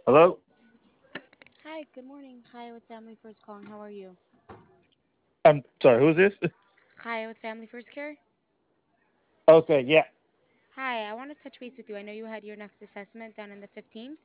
Hello? Hi, good morning. Hi, with Family First calling. How are you? I'm sorry, who's this? Hi, with Family First Care. Okay, yeah. Hi, I want to touch base with you. I know you had your next assessment done on the 15th.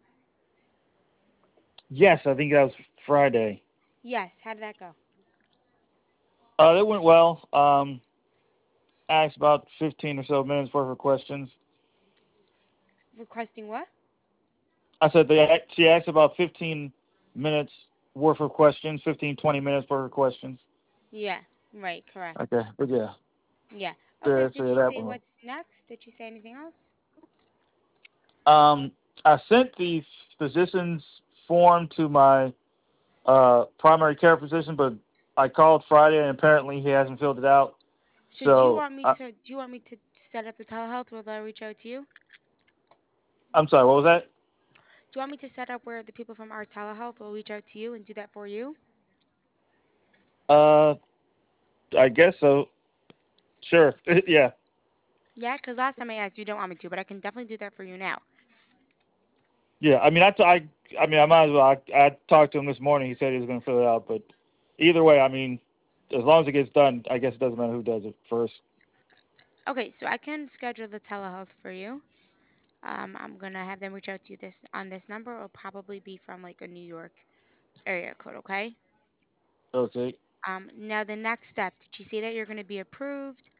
Yes, I think that was Friday. Yes, how did that go? It went well. Asked about 15 or so minutes worth of questions. Requesting what? I said she asked about 15 minutes worth of questions, 15, 20 minutes worth of questions. Yeah, right, correct. Okay, but yeah, Yeah. Okay, yeah, did so she that say one. what's next? Did she say anything else? Um, I sent the physician's form to my primary care physician, but I called Friday and apparently he hasn't filled it out. So So do you want me to set up the telehealth where they'll reach out to you? I'm sorry, what was that? Do you want me to set up where the people from our telehealth will reach out to you and do that for you? Uh, I guess so. Sure. Yeah. Yeah, because last time I asked you don't want me to, but I can definitely do that for you now. Yeah. I mean, I mean, I might as well. I talked to him this morning. He said he was going to fill it out, but either way, I mean, as long as it gets done, I guess it doesn't matter who does it first. Okay, so I can schedule the telehealth for you. I'm gonna have them reach out to you this on this number. It'll probably be from like a New York area code, okay? Okay. Now the next step, did you say that you're gonna be approved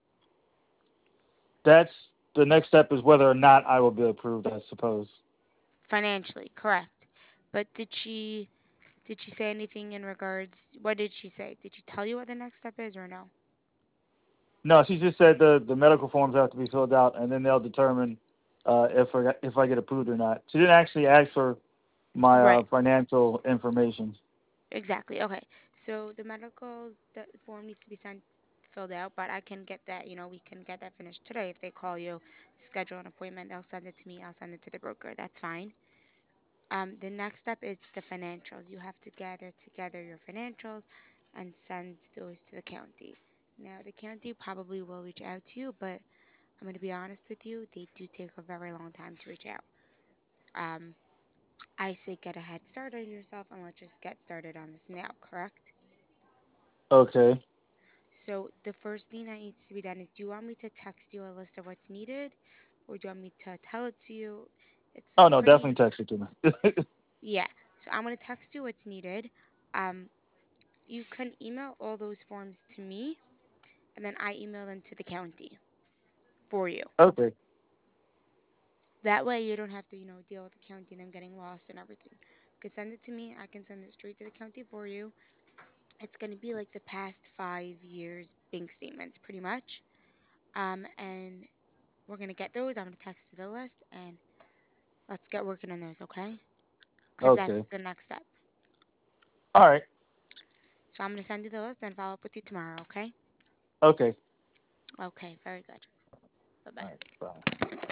That's the next step is whether or not I will be approved, I suppose. financially, correct? But did she say anything in regards? What did she say? Did she tell you what the next step is or no? No, she just said the medical forms have to be filled out, and then they'll determine if I get approved or not. She didn't actually ask for my Right, financial information. exactly. Okay, so the medical form needs to be sent filled out, but I can get that. We can get that finished today. If they call you, schedule an appointment, they'll send it to me. I'll send it to the broker. That's fine. The next step is the financials. You have to gather together your financials and send those to the county. Now, the county probably will reach out to you, but I'm going to be honest with you, they do take a very long time to reach out. Um, I say get a head start on yourself and let's just get started on this now, correct? Okay. So, the first thing that needs to be done is do you want me to text you a list of what's needed or do you want me to tell it to you? It's Oh no, definitely pretty, text it to me. yeah. So, I'm going to text you what's needed. Um, You can email all those forms to me, and then I email them to the county for you. Okay. That way, you don't have to, deal with the county and them getting lost and everything. You can send it to me. I can send it straight to the county for you. It's going to be like the past 5 years bank statements, pretty much. And we're going to get those. I'm going to text you the list, and let's get working on those, okay? Because Okay. that's the next step. All right. So I'm going to send you the list and follow up with you tomorrow, okay? Okay. Okay, very good. Bye All bye. right. Bye.